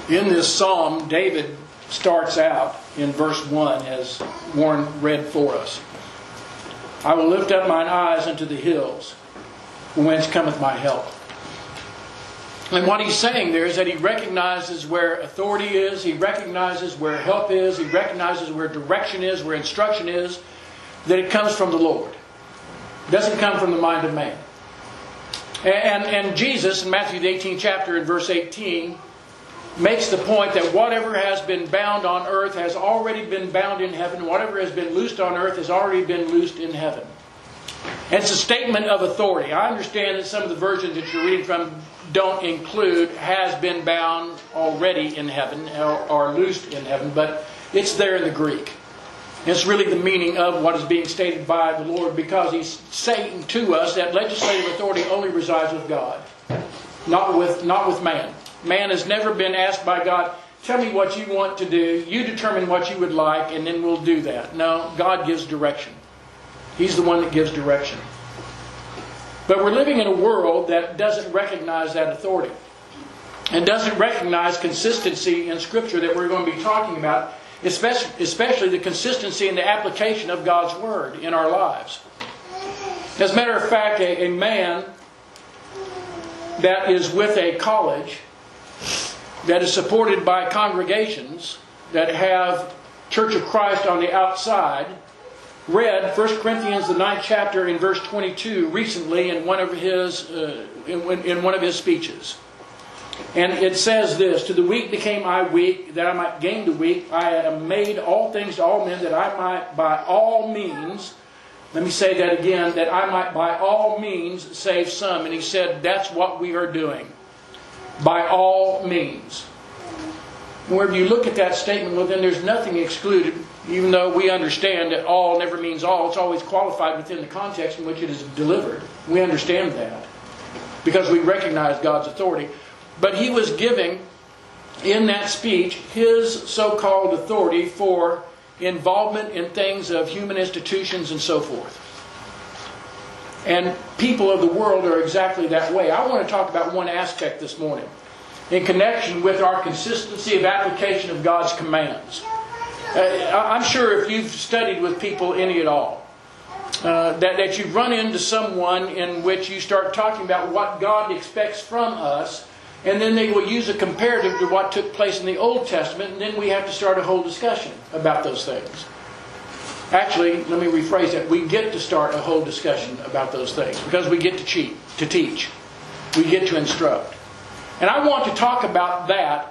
In this psalm, David starts out in verse 1 as Warren read for us. I will lift up mine eyes unto the hills, from whence cometh my help. And what he's saying there is that he recognizes where authority is, he recognizes where help is, he recognizes where direction is, where instruction is, that it comes from the Lord. It doesn't come from the mind of man. And Jesus, in Matthew the 18th chapter, in verse 18, makes the point that whatever has been bound on earth has already been bound in heaven. Whatever has been loosed on earth has already been loosed in heaven. And it's a statement of authority. I understand that some of the versions that you're reading from don't include has been bound already in heaven or loosed in heaven, but it's there in the Greek. It's really the meaning of what is being stated by the Lord, because He's saying to us that legislative authority only resides with God, not with man. Man has never been asked by God, tell me what you want to do, you determine what you would like, and then we'll do that. No, God gives direction. He's the one that gives direction. But we're living in a world that doesn't recognize that authority, and doesn't recognize consistency in Scripture that we're going to be talking about, especially the consistency in the application of God's Word in our lives. As a matter of fact, a man that is with a college that is supported by congregations that have Church of Christ on the outside read 1 Corinthians the 9th chapter in verse 22 recently in one of his speeches. And it says this: to the weak became I weak, that I might gain the weak. I am made all things to all men, that I might by all means, let me say that again, that I might by all means save some. And he said that's what we are doing. By all means. Whenever you look at that statement, well, then there's nothing excluded, even though we understand that all never means all. It's always qualified within the context in which it is delivered. We understand that because we recognize God's authority. But he was giving, in that speech, his so-called authority for involvement in things of human institutions and so forth. And people of the world are exactly that way. I want to talk about one aspect this morning in connection with our consistency of application of God's commands. I'm sure if you've studied with people any at all, that you've run into someone in which you start talking about what God expects from us, and then they will use a comparative to what took place in the Old Testament, and then we have to start a whole discussion about those things. Actually, let me rephrase that. We get to start a whole discussion about those things because we get to teach. We get to instruct. And I want to talk about that,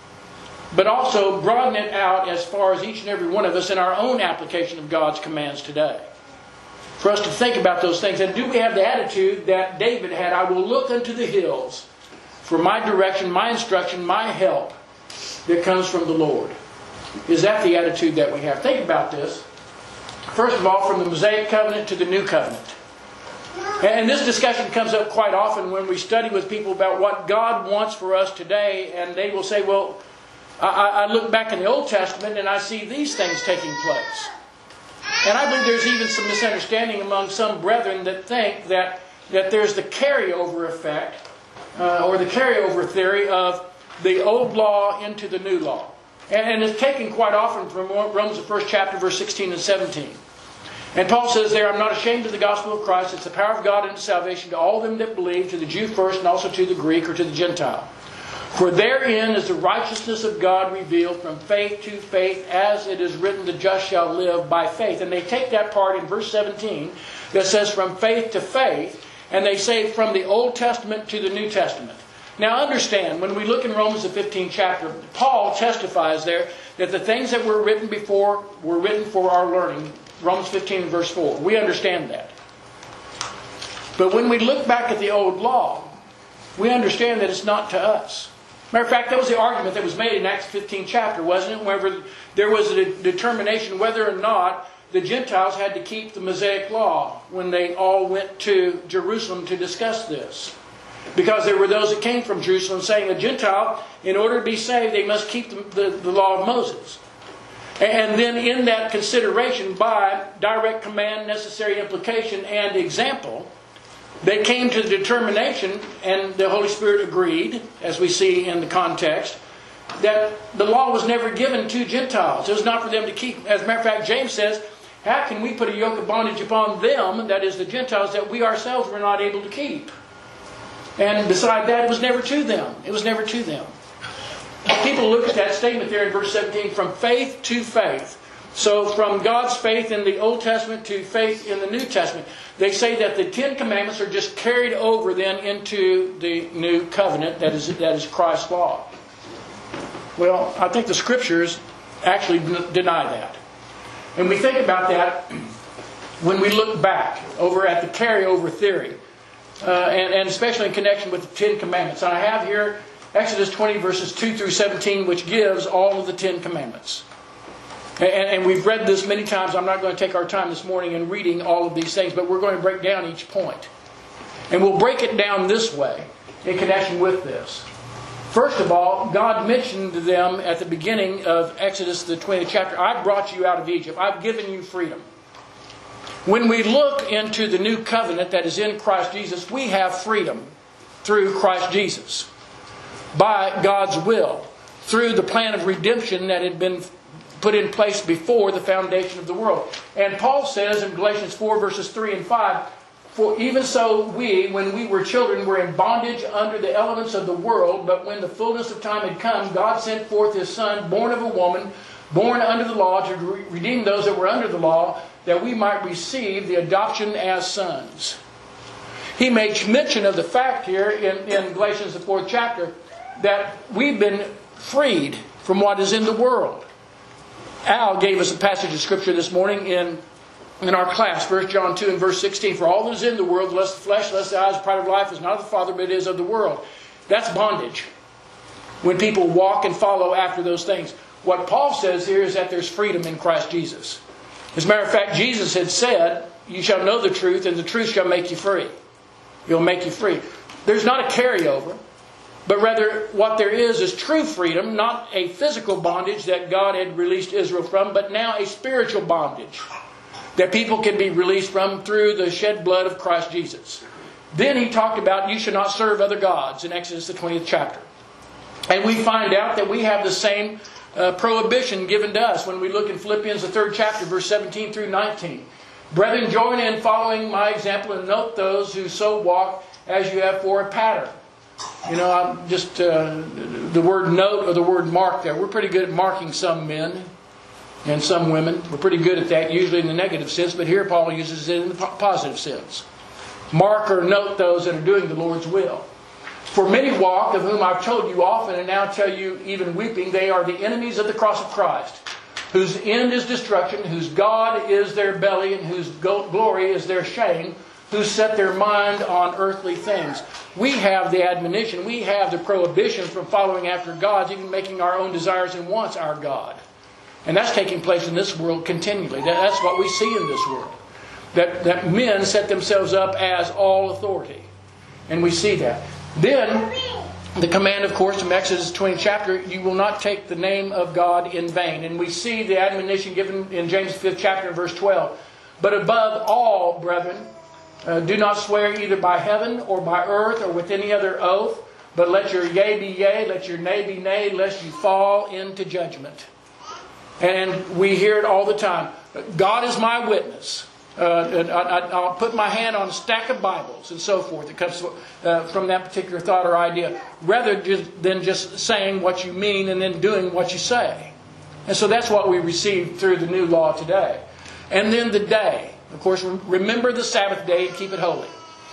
but also broaden it out as far as each and every one of us in our own application of God's commands today. For us to think about those things. And do we have the attitude that David had? I will look unto the hills for my direction, my instruction, my help that comes from the Lord. Is that the attitude that we have? Think about this. First of all, from the Mosaic covenant to the New covenant. And this discussion comes up quite often when we study with people about what God wants for us today. And they will say, well, I look back in the Old Testament and I see these things taking place. And I believe there's even some misunderstanding among some brethren that think that there's the carryover effect or the carryover theory of the old law into the new law. And it's taken quite often from Romans the 1st chapter, verse 16 and 17. And Paul says there, I'm not ashamed of the gospel of Christ. It's the power of God unto salvation to all them that believe, to the Jew first and also to the Greek or to the Gentile. For therein is the righteousness of God revealed from faith to faith, as it is written, the just shall live by faith. And they take that part in verse 17 that says from faith to faith, and they say from the Old Testament to the New Testament. Now understand, when we look in Romans the 15th chapter, Paul testifies there that the things that were written before were written for our learning. Romans 15 and verse 4. We understand that. But when we look back at the old law, we understand that it's not to us. Matter of fact, that was the argument that was made in Acts 15 chapter, wasn't it? Whenever there was a determination whether or not the Gentiles had to keep the Mosaic law when they all went to Jerusalem to discuss this. Because there were those that came from Jerusalem saying a Gentile, in order to be saved, they must keep the law of Moses. And then in that consideration, by direct command, necessary implication, and example, they came to the determination, and the Holy Spirit agreed, as we see in the context, that the law was never given to Gentiles. It was not for them to keep. As a matter of fact, James says, how can we put a yoke of bondage upon them, that is the Gentiles, that we ourselves were not able to keep? And beside that, it was never to them. It was never to them. People look at that statement there in verse 17, from faith to faith. So from God's faith in the Old Testament to faith in the New Testament. They say that the Ten Commandments are just carried over then into the New Covenant, that is Christ's law. Well, I think the Scriptures actually deny that. And we think about that when we look back over at the carryover theory. And especially in connection with the Ten Commandments. And I have here Exodus 20 verses 2 through 17, which gives all of the Ten Commandments. And we've read this many times. I'm not going to take our time this morning in reading all of these things, but we're going to break down each point. And we'll break it down this way in connection with this. First of all, God mentioned to them at the beginning of Exodus, the 20th chapter, I brought you out of Egypt. I've given you freedom. When we look into the new covenant that is in Christ Jesus, we have freedom through Christ Jesus. By God's will. Through the plan of redemption that had been put in place before the foundation of the world. And Paul says in Galatians 4 verses 3 and 5, for even so we, when we were children, were in bondage under the elements of the world, but when the fullness of time had come, God sent forth His Son, born of a woman, born under the law, to redeem those that were under the law, that we might receive the adoption as sons. He makes mention of the fact here in Galatians the 4th chapter, that we've been freed from what is in the world. Al gave us a passage of Scripture this morning in our class, 1 John 2 and verse 16. For all that is in the world, lest the flesh, lest the eyes, pride of life, is not of the Father, but it is of the world. That's bondage. When people walk and follow after those things. What Paul says here is that there's freedom in Christ Jesus. As a matter of fact, Jesus had said, you shall know the truth, and the truth shall make you free. It'll make you free. There's not a carryover. But rather, what there is true freedom, not a physical bondage that God had released Israel from, but now a spiritual bondage that people can be released from through the shed blood of Christ Jesus. Then he talked about you should not serve other gods in Exodus the 20th chapter. And we find out that we have the same prohibition given to us when we look in Philippians the 3rd chapter, verse 17 through 19. Brethren, join in following my example and note those who so walk as you have for a pattern. You know, I'm just the word note or the word mark there. We're pretty good at marking some men and some women. We're pretty good at that, usually in the negative sense, but here Paul uses it in the positive sense. Mark or note those that are doing the Lord's will. For many walk, of whom I've told you often and now tell you even weeping, they are the enemies of the cross of Christ, whose end is destruction, whose God is their belly, and whose glory is their shame, who set their mind on earthly things. We have the admonition, we have the prohibition from following after God, even making our own desires and wants our God. And that's taking place in this world continually. That's what we see in this world. That men set themselves up as all authority. And we see that. Then, the command, of course, from Exodus 20 chapter, you will not take the name of God in vain. And we see the admonition given in James 5th chapter and verse 12. But above all, brethren, do not swear either by heaven or by earth or with any other oath, but let your yea be yea, let your nay be nay, lest you fall into judgment. And we hear it all the time. God is my witness. I'll put my hand on a stack of Bibles and so forth. It comes from that particular thought or idea, rather than just saying what you mean and then doing what you say. And so that's what we receive through the new law today. And then the day. Of course, remember the Sabbath day and keep it holy.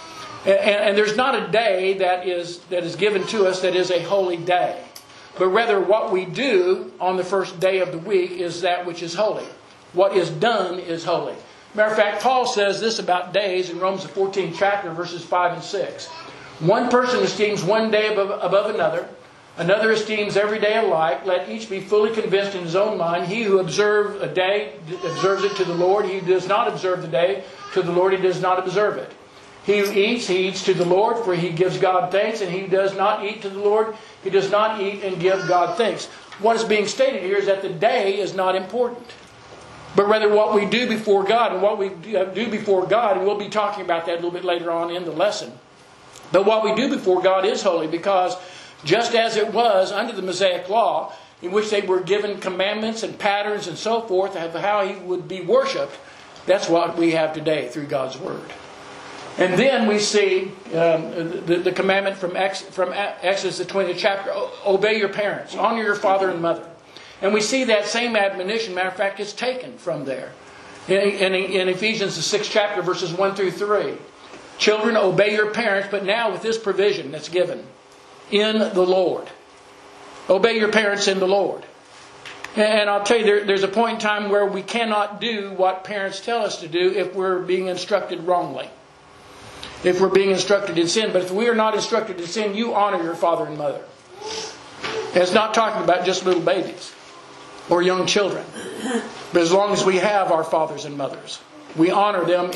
And there's not a day that is given to us that is a holy day. But rather what we do on the first day of the week is that which is holy. What is done is holy. Matter of fact, Paul says this about days in Romans the 14th chapter, verses 5 and 6. One person esteems one day above another. Another esteems every day alike. Let each be fully convinced in his own mind. He who observes a day observes it to the Lord. He who does not observe the day to the Lord, he does not observe it. He who eats, he eats to the Lord, for he gives God thanks. And he who does not eat to the Lord, he does not eat and give God thanks. What is being stated here is that the day is not important, but rather what we do before God. And what we do before God, and we'll be talking about that a little bit later on in the lesson. But what we do before God is holy, because just as it was under the Mosaic law, in which they were given commandments and patterns and so forth of how He would be worshipped. That's what we have today through God's Word. And then we see the commandment from Exodus, the 20th chapter, obey your parents, honor your father and mother. And we see that same admonition, matter of fact, it's taken from there. In Ephesians, the 6th chapter, verses 1 through 3. Children, obey your parents, but now with this provision that's given. In the Lord. Obey your parents in the Lord. And I'll tell you, there's a point in time where we cannot do what parents tell us to do if we're being instructed wrongly. If we're being instructed in sin. But if we are not instructed in sin, you honor your father and mother. It's not talking about just little babies or young children. But as long as we have our fathers and mothers, we honor them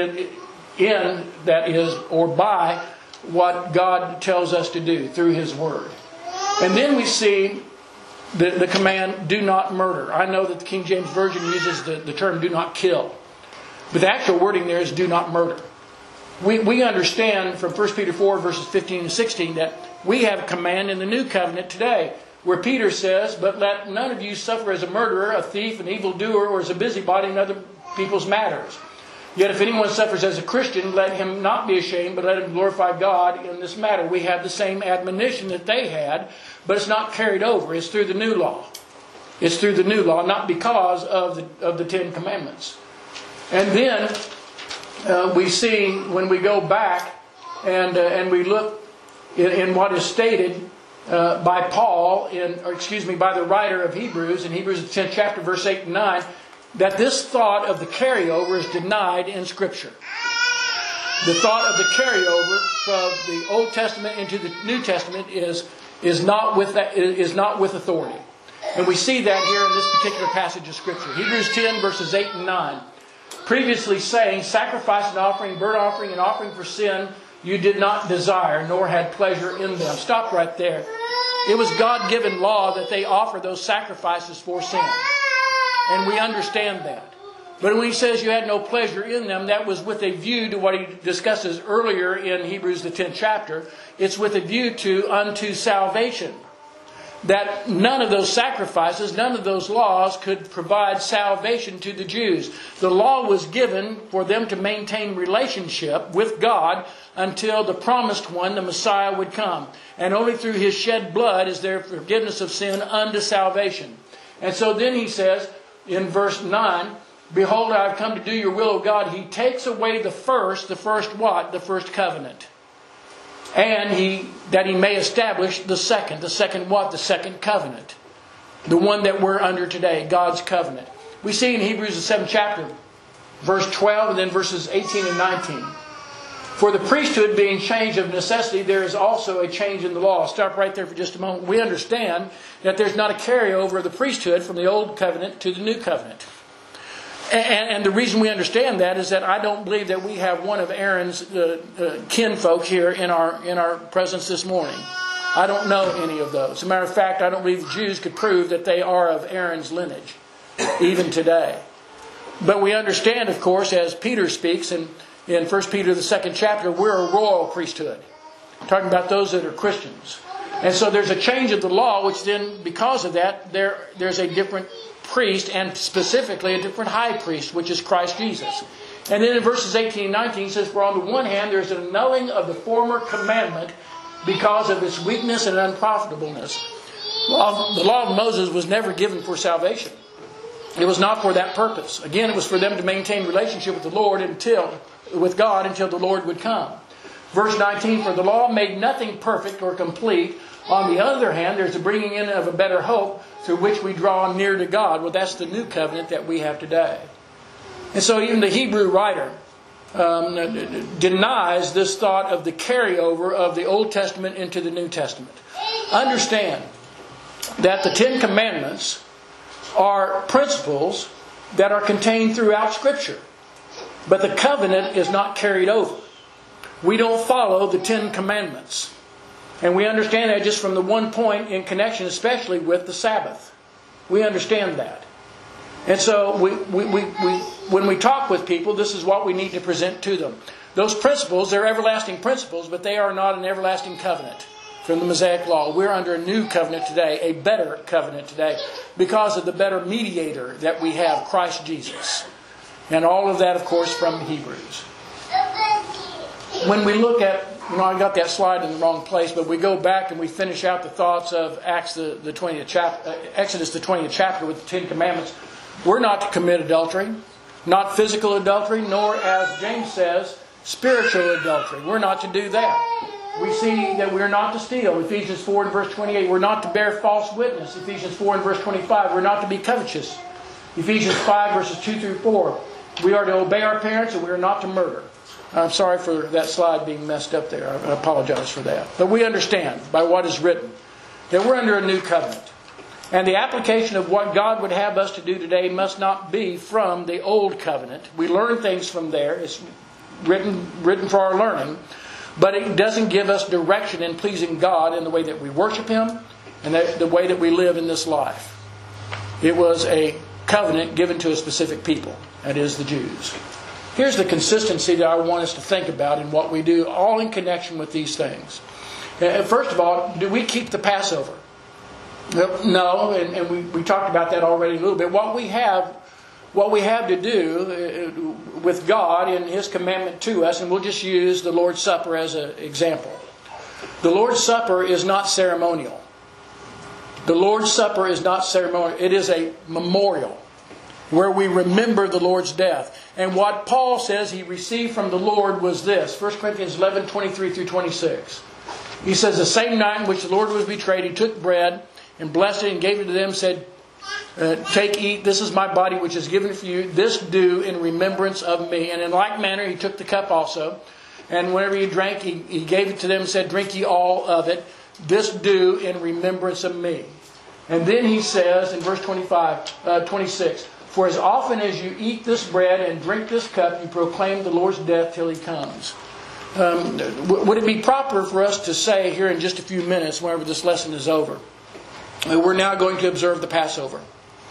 in that is, or by what God tells us to do through His Word. And then we see the command, do not murder. I know that the King James Version uses the term do not kill. But the actual wording there is do not murder. We understand from 1 Peter 4 verses 15 and 16 that we have a command in the New Covenant today where Peter says, but let none of you suffer as a murderer, a thief, an evildoer, or as a busybody in other people's matters. Yet if anyone suffers as a Christian, let him not be ashamed, but let him glorify God in this matter. We have the same admonition that they had, but it's not carried over. It's through the new law. It's through the new law, not because of the Ten Commandments. And then we see when we go back and we look in what is stated by Paul, by the writer of Hebrews, in Hebrews 10th chapter, verse 8 and 9, that this thought of the carryover is denied in Scripture. The thought of the carryover from the Old Testament into the New Testament is not with authority. And we see that here in this particular passage of Scripture. Hebrews 10 verses 8 and 9. Previously saying, sacrifice and offering, burnt offering and offering for sin, you did not desire, nor had pleasure in them. Stop right there. It was God-given law that they offer those sacrifices for sin. And we understand that. But when he says you had no pleasure in them, that was with a view to what he discusses earlier in Hebrews the 10th chapter. It's with a view to unto salvation. That none of those sacrifices, none of those laws could provide salvation to the Jews. The law was given for them to maintain relationship with God until the promised one, the Messiah, would come. And only through His shed blood is there forgiveness of sin unto salvation. And so then he says in verse 9, behold, I have come to do your will, O God. He takes away the first what? The first covenant. And that he may establish the second. The second what? The second covenant. The one that we're under today, God's covenant. We see in Hebrews the 7th chapter, verse 12 and then verses 18 and 19. For the priesthood being changed of necessity, there is also a change in the law. Stop right there for just a moment. We understand that there's not a carryover of the priesthood from the old covenant to the new covenant. And the reason we understand that is that I don't believe that we have one of Aaron's kinfolk here in our presence this morning. I don't know any of those. As a matter of fact, I don't believe the Jews could prove that they are of Aaron's lineage, even today. But we understand, of course, as Peter speaks in 1 Peter the 2nd chapter, we're a royal priesthood. Talking about those that are Christians. And so there's a change of the law, which then, because of that, there's a different priest, and specifically a different high priest, which is Christ Jesus. And then in verses 18 and 19 it says, for on the one hand there's an annulling of the former commandment because of its weakness and unprofitableness. The law of Moses was never given for salvation. It was not for that purpose. Again, it was for them to maintain relationship with the Lord with God until the Lord would come. Verse 19, for the law made nothing perfect or complete. On the other hand, there's a bringing in of a better hope through which we draw near to God. Well, that's the new covenant that we have today. And so even the Hebrew writer denies this thought of the carryover of the Old Testament into the New Testament. Understand that the Ten Commandments are principles that are contained throughout Scripture. But the covenant is not carried over. We don't follow the Ten Commandments. And we understand that just from the one point in connection, especially with the Sabbath. We understand that. And so when we talk with people, this is what we need to present to them. Those principles, they're everlasting principles, but they are not an everlasting covenant from the Mosaic Law. We're under a new covenant today, a better covenant today, because of the better mediator that we have, Christ Jesus. And all of that, of course, from Hebrews. When we look at, I got that slide in the wrong place, but we go back and we finish out the thoughts of Exodus, the 20th chapter with the Ten Commandments. We're not to commit adultery, not physical adultery, nor, as James says, spiritual adultery. We're not to do that. We see that we're not to steal, Ephesians 4 and verse 28. We're not to bear false witness, Ephesians 4 and verse 25. We're not to be covetous, Ephesians 5 verses 2 through 4. We are to obey our parents, and we are not to murder. I'm sorry for that slide being messed up there. I apologize for that. But we understand by what is written that we're under a new covenant. And the application of what God would have us to do today must not be from the old covenant. We learn things from there. It's written for our learning. But it doesn't give us direction in pleasing God in the way that we worship Him and the way that we live in this life. It was a covenant given to a specific people. That is the Jews. Here's the consistency that I want us to think about in what we do, all in connection with these things. First of all, do we keep the Passover? No, and we talked about that already a little bit. What we have to do with God and His commandment to us, and we'll just use the Lord's Supper as an example. The Lord's Supper is not ceremonial. The Lord's Supper is not ceremonial. It is a memorial where we remember the Lord's death. And what Paul says he received from the Lord was this, 1 Corinthians 11, 23 through 26. He says, the same night in which the Lord was betrayed, He took bread and blessed it and gave it to them, said, take, eat, this is my body which is given for you. This do in remembrance of me. And in like manner He took the cup also. And whenever He drank, He gave it to them and said, drink ye all of it. This do in remembrance of me. And then He says in verse 26, for as often as you eat this bread and drink this cup, you proclaim the Lord's death till He comes. Would it be proper for us to say here in just a few minutes, whenever this lesson is over, we're now going to observe the Passover?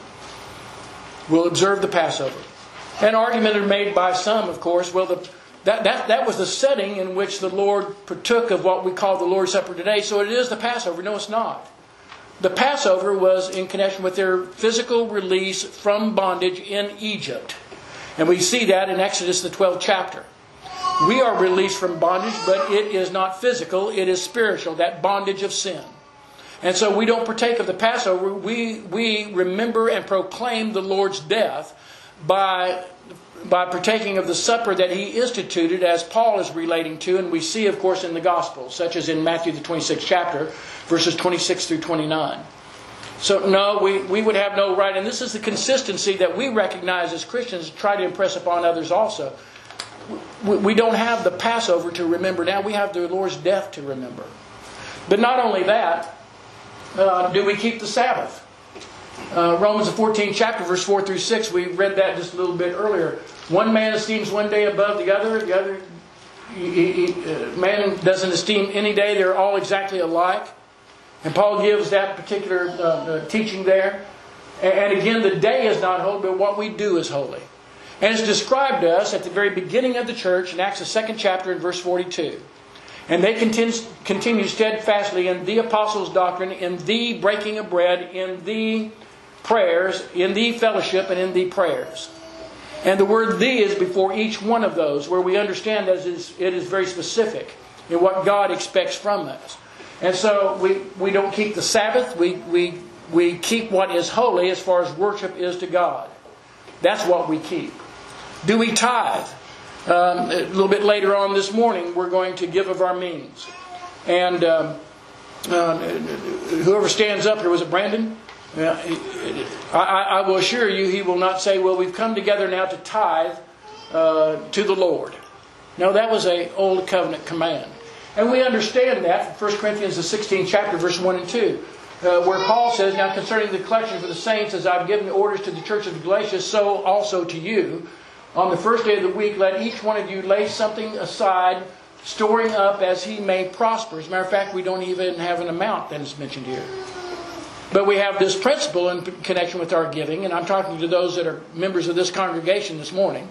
We'll observe the Passover. An argument is made by some, of course, well, that was the setting in which the Lord partook of what we call the Lord's Supper today, so it is the Passover. No, it's not. The Passover was in connection with their physical release from bondage in Egypt. And we see that in Exodus, the 12th chapter. We are released from bondage, but it is not physical, it is spiritual, that bondage of sin. And so we don't partake of the Passover. We remember and proclaim the Lord's death by partaking of the supper that He instituted, as Paul is relating to, and we see, of course, in the Gospels, such as in Matthew, the 26th chapter, verses 26 through 29. So, no, we would have no right, and this is the consistency that we recognize as Christians, try to impress upon others also. We don't have the Passover to remember now, we have the Lord's death to remember. But not only that, do we keep the Sabbath? Romans the 14th chapter, verse 4 through 6, we read that just a little bit earlier. One man esteems one day above the other man doesn't esteem any day. They're all exactly alike. And Paul gives that particular teaching there. And again, the day is not holy, but what we do is holy. And it's described to us at the very beginning of the church in Acts the 2nd chapter in verse 42. And they continue steadfastly in the apostles' doctrine, in the breaking of bread, in the prayers, in the fellowship, and in the prayers. And the word "the" is before each one of those, where we understand that it is very specific in what God expects from us. And so we don't keep the Sabbath. We keep what is holy as far as worship is to God. That's what we keep. Do we tithe? A little bit later on this morning, we're going to give of our means. And whoever stands up here, was it Brandon? I will assure you, he will not say, well, we've come together now to tithe to the Lord. No, that was an old covenant command. And we understand that from 1 Corinthians the 16th chapter, verse 1 and 2. Where Paul says, now concerning the collection for the saints, as I've given orders to the church of Galatia, so also to you. On the first day of the week, let each one of you lay something aside, storing up as he may prosper. As a matter of fact, we don't even have an amount that is mentioned here. But we have this principle in connection with our giving, and I'm talking to those that are members of this congregation this morning.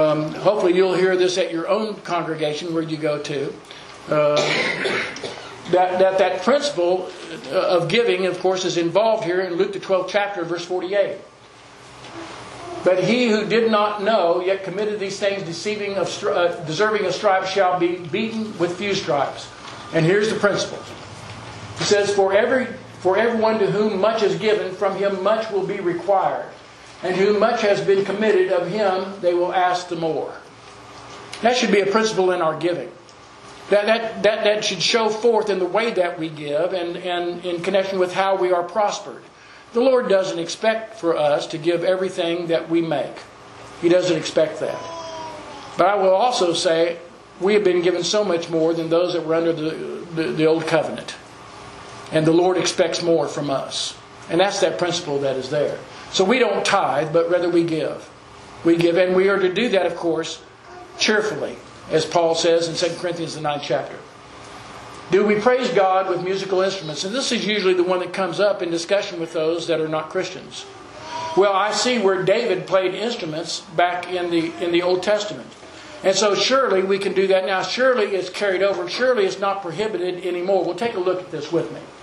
Hopefully you'll hear this at your own congregation where you go to. that principle of giving, of course, is involved here in Luke the 12th chapter, verse 48. But he who did not know, yet committed these things, deserving of stripes, shall be beaten with few stripes. And here's the principle. It says, For everyone to whom much is given, from him much will be required. And whom much has been committed, of him they will ask the more. That should be a principle in our giving. That should show forth in the way that we give and in connection with how we are prospered. The Lord doesn't expect for us to give everything that we make. He doesn't expect that. But I will also say, we have been given so much more than those that were under the old covenant. And the Lord expects more from us. And that's that principle that is there. So we don't tithe, but rather we give. We give, and we are to do that, of course, cheerfully, as Paul says in 2 Corinthians the 9th chapter. Do we praise God with musical instruments? And this is usually the one that comes up in discussion with those that are not Christians. Well, I see where David played instruments back in the Old Testament. And so surely we can do that now. Surely it's carried over. Surely it's not prohibited anymore. We'll take a look at this with me.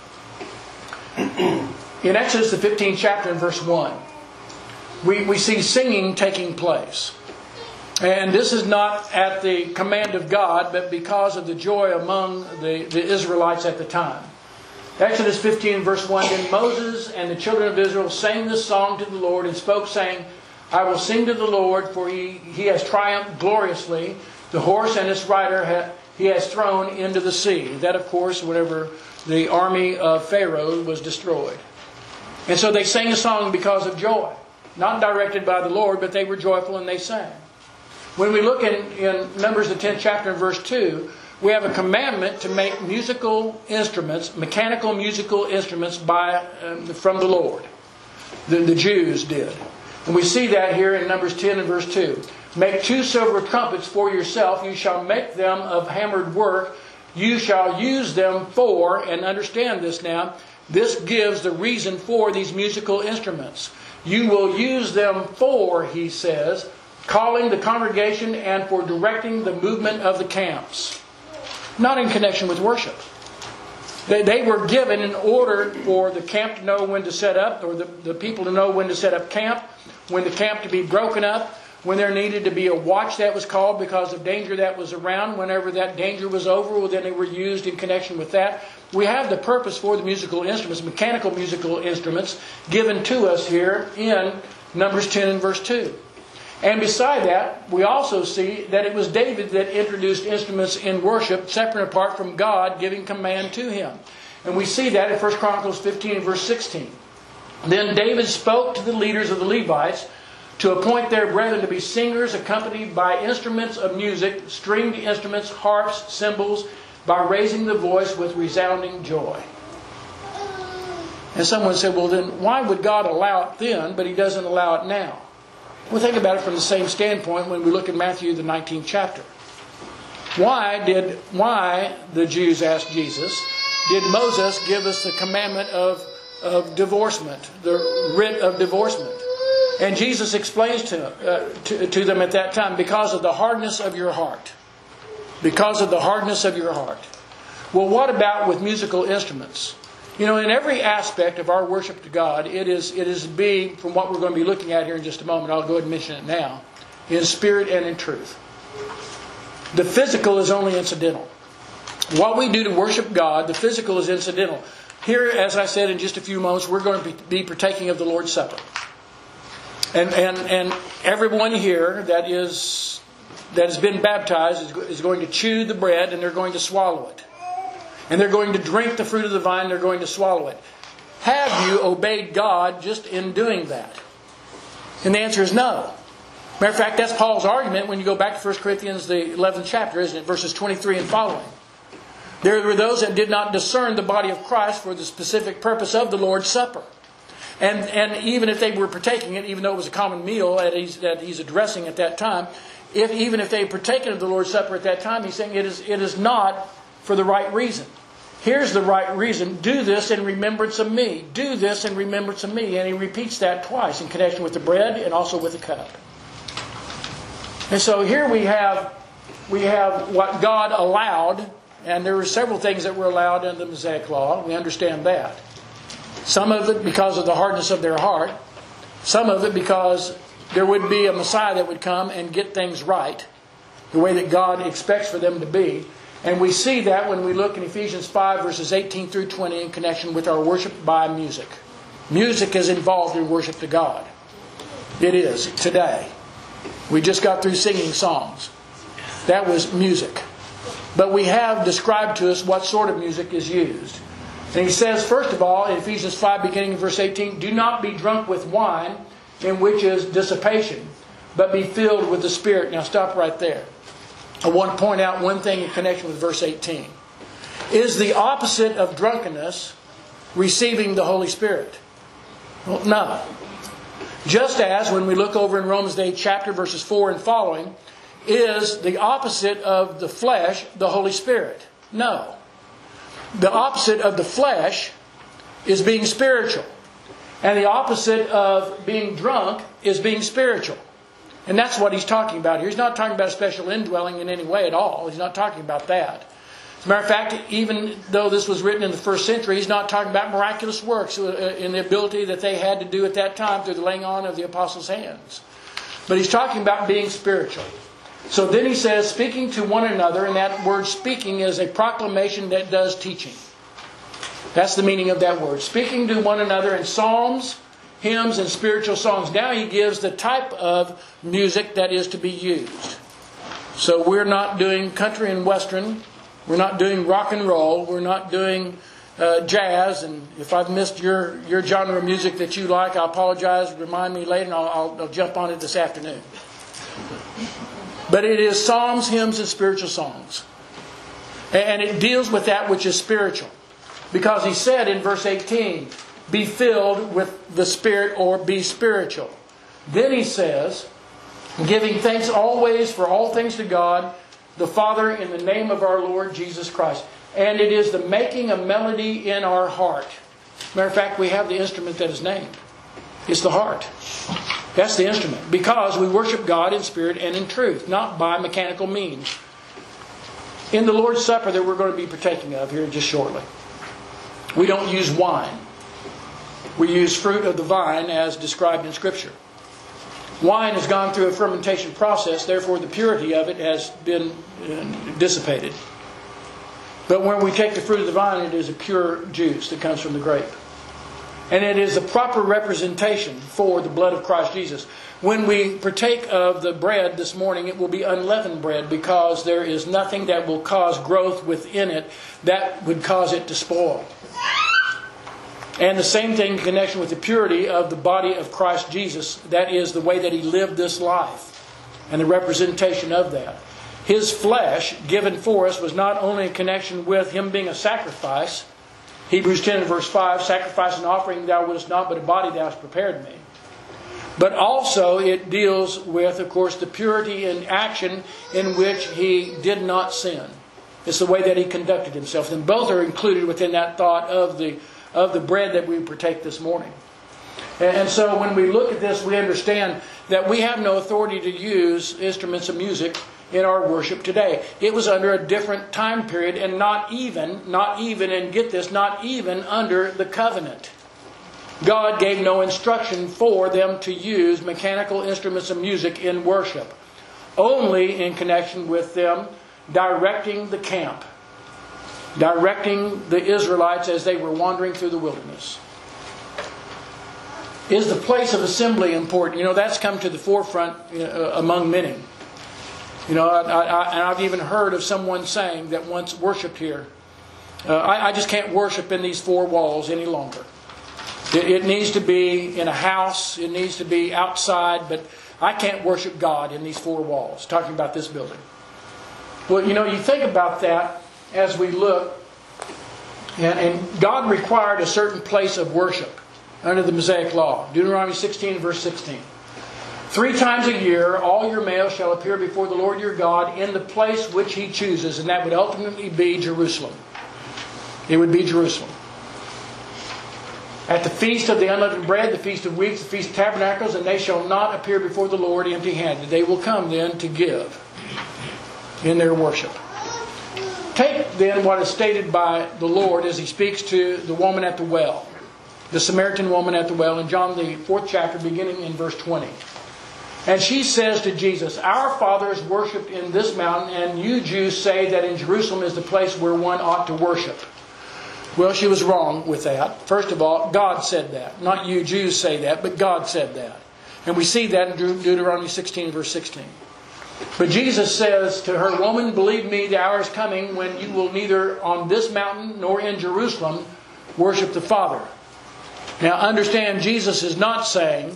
In Exodus the 15th chapter and verse 1, we see singing taking place. And this is not at the command of God, but because of the joy among the Israelites at the time. Exodus 15 verse 1, Then Moses and the children of Israel sang this song to the Lord and spoke, saying, I will sing to the Lord, for he has triumphed gloriously. The horse and its rider he has thrown into the sea. That, of course, whenever the army of Pharaoh was destroyed. And so they sang a song because of joy. Not directed by the Lord, but they were joyful and they sang. When we look in Numbers the 10th chapter and verse 2, we have a commandment to make musical instruments, mechanical musical instruments from the Lord. The Jews did. And we see that here in Numbers 10 and verse 2. Make 2 silver trumpets for yourself. You shall make them of hammered work. You shall use them for, and understand this now, this gives the reason for these musical instruments. You will use them for, he says, calling the congregation and for directing the movement of the camps. Not in connection with worship. They were given in order for the camp to know when to set up, or the people to know when to set up camp, when the camp to be broken up, when there needed to be a watch that was called because of danger that was around. Whenever that danger was over, well, then they were used in connection with that. We have the purpose for the musical instruments, mechanical musical instruments, given to us here in Numbers 10 and verse 2. And beside that, we also see that it was David that introduced instruments in worship, separate and apart from God giving command to him. And we see that in 1 Chronicles 15 and verse 16. Then David spoke to the leaders of the Levites to appoint their brethren to be singers accompanied by instruments of music, stringed instruments, harps, cymbals, by raising the voice with resounding joy. And someone said, well then, why would God allow it then, but He doesn't allow it now? Well, think about it from the same standpoint when we look at Matthew the 19th chapter. Why the Jews asked Jesus, did Moses give us the commandment of divorcement, the writ of divorcement? And Jesus explains to them at that time, because of the hardness of your heart. Because of the hardness of your heart. Well, what about with musical instruments? You know, in every aspect of our worship to God, it is from what we're going to be looking at here in just a moment, I'll go ahead and mention it now, in spirit and in truth. The physical is only incidental. What we do to worship God, the physical is incidental. Here, as I said, in just a few moments, we're going to be partaking of the Lord's Supper. And everyone here that has been baptized is going to chew the bread and they're going to swallow it. And they're going to drink the fruit of the vine, they're going to swallow it. Have you obeyed God just in doing that? And the answer is no. Matter of fact, that's Paul's argument when you go back to 1 Corinthians, the 11th chapter, isn't it? Verses 23 and following. There were those that did not discern the body of Christ for the specific purpose of the Lord's Supper. And even if they were partaking it, even though it was a common meal that he's addressing at that time, even if they had partaken of the Lord's Supper at that time, he's saying it is not for the right reason. Here's the right reason. Do this in remembrance of me. Do this in remembrance of me. And he repeats that twice in connection with the bread and also with the cup. And so here we have what God allowed And there were several things that were allowed in the Mosaic Law. We understand that. Some of it because of the hardness of their heart. Some of it because there would be a Messiah that would come and get things right, the way that God expects for them to be. And we see that when we look in Ephesians 5 verses 18 through 20 in connection with our worship by music. Music is involved in worship to God. It is today. We just got through singing songs. That was music. But we have described to us what sort of music is used. And he says, first of all, in Ephesians 5 beginning in verse 18, do not be drunk with wine, in which is dissipation, but be filled with the Spirit. Now stop right there. I want to point out one thing in connection with verse 18. Is the opposite of drunkenness receiving the Holy Spirit? Well, no. Just as when we look over in Romans the 8th chapter verses 4 and following, is the opposite of the flesh the Holy Spirit? No. The opposite of the flesh is being spiritual. And the opposite of being drunk is being spiritual. And that's what he's talking about here. He's not talking about a special indwelling in any way at all. He's not talking about that. As a matter of fact, even though this was written in the first century, he's not talking about miraculous works in the ability that they had to do at that time through the laying on of the apostles' hands. But he's talking about being spiritual. So then he says, speaking to one another, and that word speaking is a proclamation that does teaching. That's the meaning of that word. Speaking to one another in psalms, hymns, and spiritual songs. Now he gives the type of music that is to be used. So we're not doing country and western. We're not doing rock and roll. We're not doing jazz. And if I've missed your genre of music that you like, I apologize. Remind me later and I'll jump on it this afternoon. But it is psalms, hymns, and spiritual songs. And it deals with that which is spiritual. Because he said in verse 18, be filled with the Spirit, or be spiritual. Then he says, giving thanks always for all things to God, the Father, in the name of our Lord Jesus Christ. And it is the making a melody in our heart. Matter of fact, we have the instrument that is named. It's the heart. That's the instrument. Because we worship God in spirit and in truth, not by mechanical means. In the Lord's Supper that we're going to be partaking of here just shortly, we don't use wine. We use fruit of the vine as described in Scripture. Wine has gone through a fermentation process, therefore the purity of it has been dissipated. But when we take the fruit of the vine, it is a pure juice that comes from the grape. And it is a proper representation for the blood of Christ Jesus. When we partake of the bread this morning, it will be unleavened bread, because there is nothing that will cause growth within it that would cause it to spoil. And the same thing in connection with the purity of the body of Christ Jesus. That is the way that He lived this life and the representation of that. His flesh given for us was not only in connection with Him being a sacrifice. Hebrews 10 verse 5, sacrifice and offering thou wouldest not, but a body thou hast prepared me. But also it deals with, of course, the purity in action in which He did not sin. It's the way that He conducted Himself. And both are included within that thought of the bread that we partake this morning. And so when we look at this, we understand that we have no authority to use instruments of music in our worship today. It was under a different time period, and not even, and get this, not even under the covenant. God gave no instruction for them to use mechanical instruments of music in worship. Only in connection with them directing the camp. Directing the Israelites as they were wandering through the wilderness. Is the place of assembly important? You know, that's come to the forefront among many. You know, and I've even heard of someone saying that once worshipped here, I just can't worship in these four walls any longer. It needs to be in a house, it needs to be outside, but I can't worship God in these four walls. Talking about this building. Well, you know, you think about that as we look, and God required a certain place of worship under the Mosaic Law. Deuteronomy 16 verse 16. 3 times a year all your males shall appear before the Lord your God in the place which He chooses, and that would ultimately be Jerusalem. It would be Jerusalem. At the feast of the unleavened bread, the feast of weeks, the feast of tabernacles, and they shall not appear before the Lord empty-handed. They will come then to give in their worship. Take then what is stated by the Lord as He speaks to the woman at the well, the Samaritan woman at the well, in John the 4th chapter, beginning in verse 20. And she says to Jesus, "Our fathers worshipped in this mountain, and you Jews say that in Jerusalem is the place where one ought to worship." Well, she was wrong with that. First of all, God said that. Not you Jews say that, but God said that. And we see that in Deuteronomy 16, verse 16. But Jesus says to her, "Woman, believe me, the hour is coming when you will neither on this mountain nor in Jerusalem worship the Father." Now understand, Jesus is not saying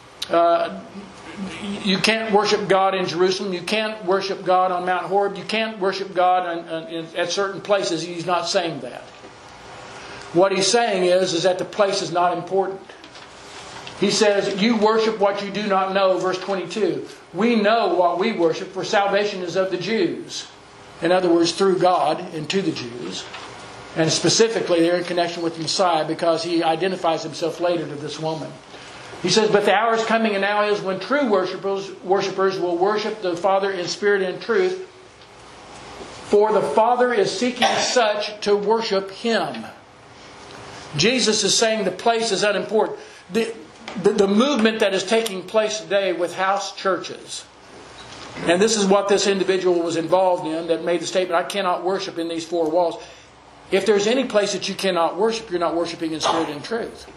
you can't worship God in Jerusalem. You can't worship God on Mount Horeb. You can't worship God at certain places. He's not saying that. What He's saying is that the place is not important. He says, "You worship what you do not know," verse 22. We know what we worship, for salvation is of the Jews. In other words, through God and to the Jews. And specifically, they're in connection with the Messiah, because He identifies Himself later to this woman. He says, "But the hour is coming, and now is, when true worshipers will worship the Father in spirit and truth. For the Father is seeking such to worship Him." Jesus is saying the place is unimportant. The movement that is taking place today with house churches, and this is what this individual was involved in that made the statement, "I cannot worship in these four walls." If there's any place that you cannot worship, you're not worshiping in spirit and truth.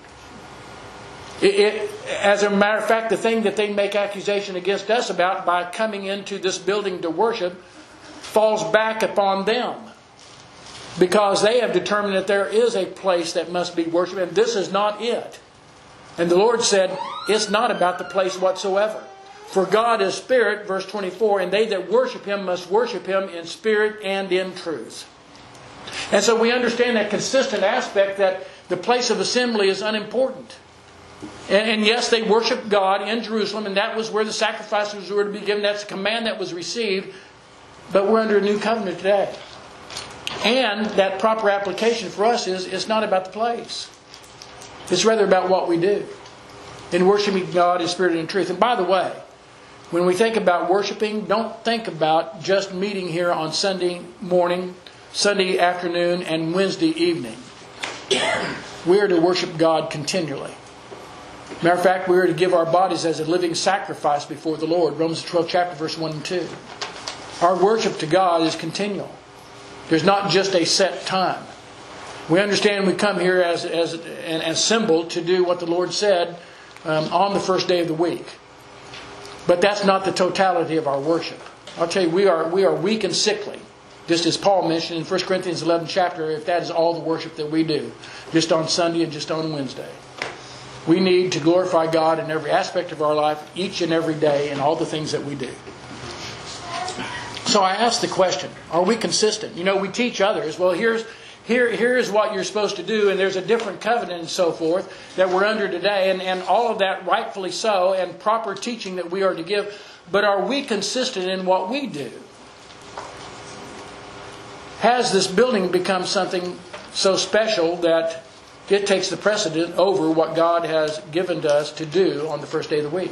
As a matter of fact, the thing that they make accusation against us about by coming into this building to worship falls back upon them, because they have determined that there is a place that must be worshipped, and this is not it. And the Lord said, it's not about the place whatsoever. "For God is spirit," verse 24, "and they that worship Him must worship Him in spirit and in truth." And so we understand that consistent aspect, that the place of assembly is unimportant. And yes, they worship God in Jerusalem, and that was where the sacrifices were to be given. That's the command that was received. But we're under a new covenant today. And that proper application for us is, it's not about the place. It's rather about what we do in worshiping God in spirit and in truth. And by the way, when we think about worshiping, don't think about just meeting here on Sunday morning, Sunday afternoon, and Wednesday evening. We are to worship God continually. Matter of fact, we are to give our bodies as a living sacrifice before the Lord. Romans 12 chapter verse 1 and 2. Our worship to God is continual. There's not just a set time. We understand we come here as an assemble to do what the Lord said on the first day of the week. But that's not the totality of our worship. I'll tell you, we are weak and sickly. Just as Paul mentioned in 1 Corinthians 11 chapter, if that is all the worship that we do, just on Sunday and just on Wednesday. We need to glorify God in every aspect of our life, each and every day, in all the things that we do. So I ask the question, are we consistent? You know, we teach others, well, here is what you're supposed to do, and there's a different covenant and so forth that we're under today, and all of that rightfully so, and proper teaching that we are to give. But are we consistent in what we do? Has this building become something so special that it takes the precedent over what God has given to us to do on the first day of the week?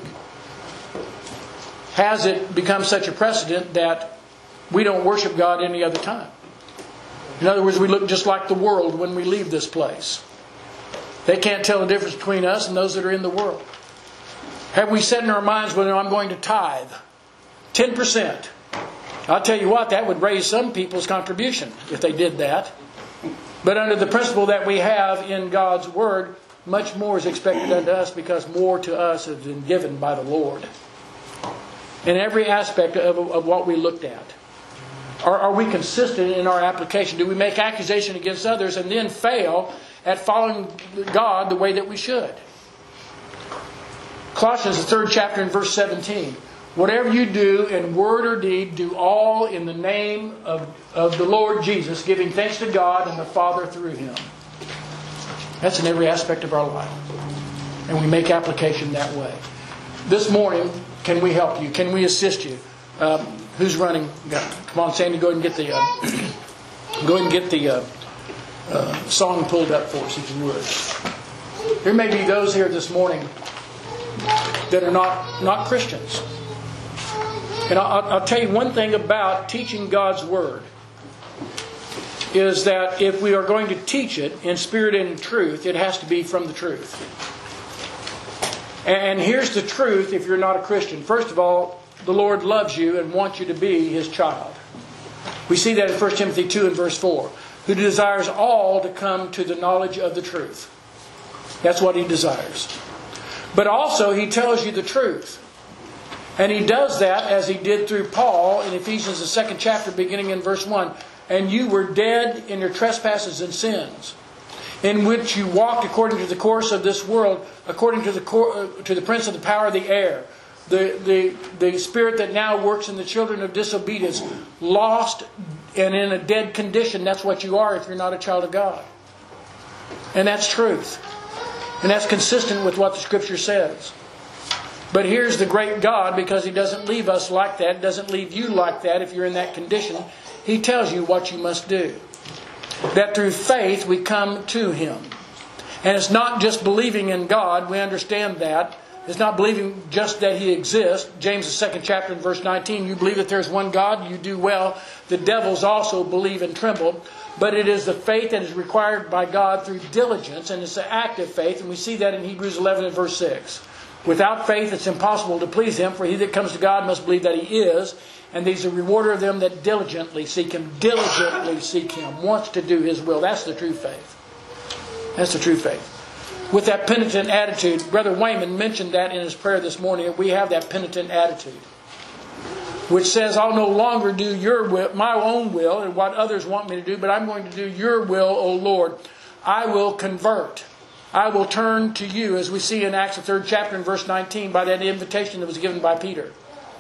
Has it become such a precedent that we don't worship God any other time? In other words, we look just like the world when we leave this place. They can't tell the difference between us and those that are in the world. Have we set in our minds, well, I'm going to tithe 10%? I'll tell you what, that would raise some people's contribution if they did that. But under the principle that we have in God's Word, much more is expected unto us, because more to us has been given by the Lord. In every aspect of what we looked at. Are we consistent in our application? Do we make accusation against others and then fail at following God the way that we should? Colossians, the 3rd chapter and verse 17. Whatever you do in word or deed, do all in the name of the Lord Jesus, giving thanks to God and the Father through Him. That's in every aspect of our life. And we make application that way. This morning, can we help you? Can we assist you? Who's running? Come on, Sandy, go ahead and get the song pulled up for us, if you would. There may be those here this morning that are not Christians. And I'll tell you one thing about teaching God's Word. is that if we are going to teach it in spirit and in truth, it has to be from the truth. And here's the truth if you're not a Christian. First of all, the Lord loves you and wants you to be His child. We see that in 1 Timothy 2 and verse 4. Who desires all to come to the knowledge of the truth. That's what He desires. But also He tells you the truth. And He does that as He did through Paul in Ephesians the 2nd chapter beginning in verse 1. And you were dead in your trespasses and sins, in which you walked according to the course of this world, according to the prince of the power of the air, the spirit that now works in the children of disobedience, lost and in a dead condition. That's what you are if you're not a child of God. And that's truth. And that's consistent with what the Scripture says. But here's the great God, because He doesn't leave us like that, doesn't leave you like that if you're in that condition. He tells you what you must do. That through faith we come to Him. And it's not just believing in God. We understand that. It's not believing just that He exists. James the 2nd chapter and verse 19. You believe that there's one God, you do well. The devils also believe and tremble. But it is the faith that is required by God through diligence. And it's an active faith. And we see that in Hebrews 11 and verse 6. Without faith it's impossible to please Him. For he that comes to God must believe that He is. And He's a rewarder of them that diligently seek Him. Diligently seek Him. Wants to do His will. That's the true faith. That's the true faith. With that penitent attitude, Brother Wayman mentioned that in his prayer this morning. We have that penitent attitude, which says, I'll no longer do your will, my own will and what others want me to do, but I'm going to do your will, O Lord. I will convert. I will turn to you, as we see in Acts the 3rd chapter and verse 19, by that invitation that was given by Peter.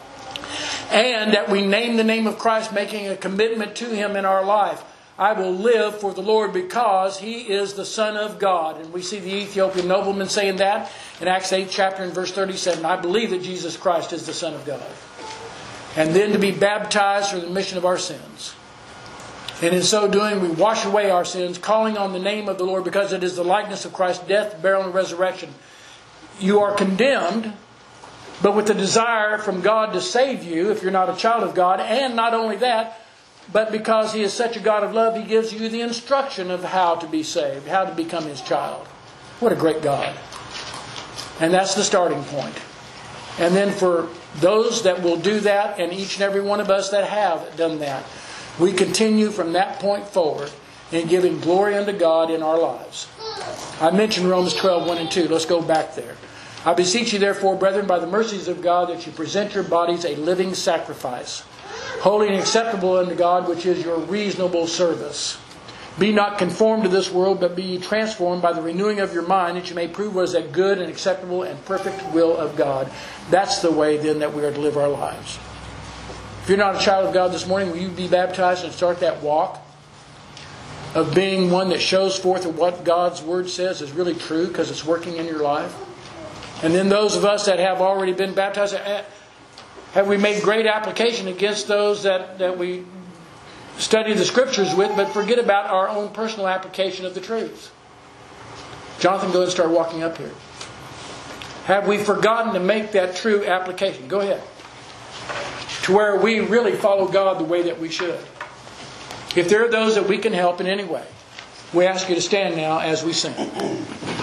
And that we name the name of Christ, making a commitment to Him in our life. I will live for the Lord because He is the Son of God. And we see the Ethiopian nobleman saying that in Acts 8 chapter and verse 37. I believe that Jesus Christ is the Son of God. And then to be baptized for the remission of our sins. And in so doing, we wash away our sins, calling on the name of the Lord, because it is the likeness of Christ's death, burial, and resurrection. You are condemned, but with the desire from God to save you, if you're not a child of God. And not only that, but because He is such a God of love, He gives you the instruction of how to be saved, how to become His child. What a great God. And that's the starting point. And then for those that will do that, and each and every one of us that have done that, we continue from that point forward in giving glory unto God in our lives. I mentioned Romans 12, 1 and 2. Let's go back there. I beseech you therefore, brethren, by the mercies of God, that you present your bodies a living sacrifice, holy and acceptable unto God, which is your reasonable service. Be not conformed to this world, but be ye transformed by the renewing of your mind, that you may prove what is that good and acceptable and perfect will of God. That's the way then that we are to live our lives. If you're not a child of God this morning, will you be baptized and start that walk of being one that shows forth what God's Word says is really true because it's working in your life? And then those of us that have already been baptized, have we made great application against those that we study the Scriptures with, but forget about our own personal application of the truth? Jonathan, go ahead and start walking up here. Have we forgotten to make that true application? Go ahead. To where we really follow God the way that we should. If there are those that we can help in any way, we ask you to stand now as we sing.